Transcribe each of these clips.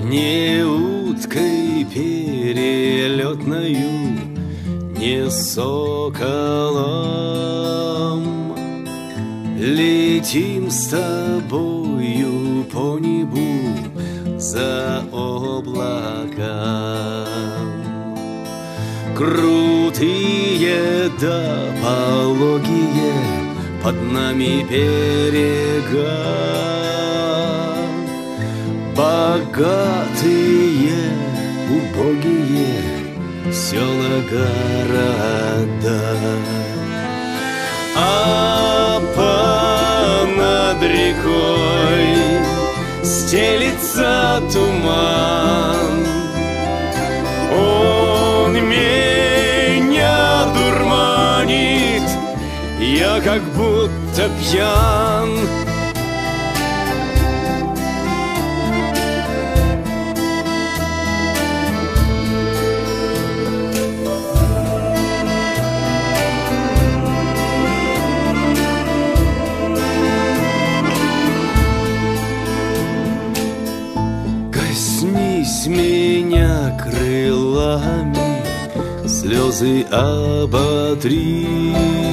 Не уткой перелетною, не соколом. Летим с тобою по небу за облаком. Крутые да пологие под нами берега, богатые, убогие села, города. А понад рекой стелится туман, он меня дурманит, я как будто пьян. Коснись меня крылами, слезы оботри,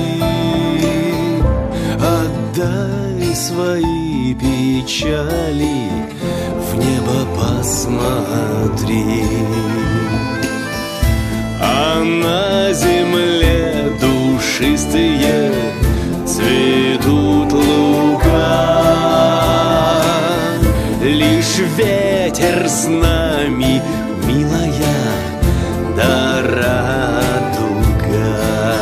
отдай свои печали, в небо посмотри. А на земле душистые цветут луга, лишь ветер с нами, милая, да радуга.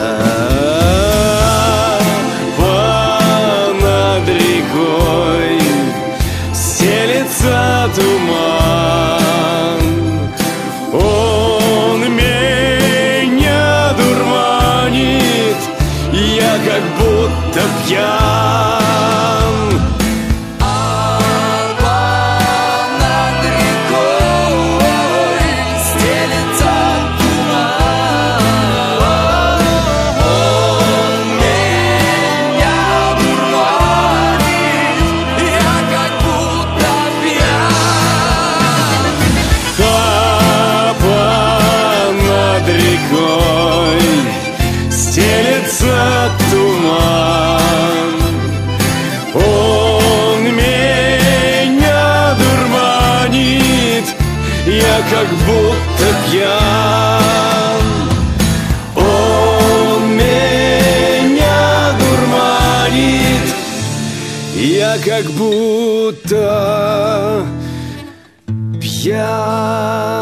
Понад рекой стелется туман, он меня дурманит, я как будто пьян. Стелется туман, он меня дурманит, я как будто пьян. Он меня дурманит, я как будто пьян.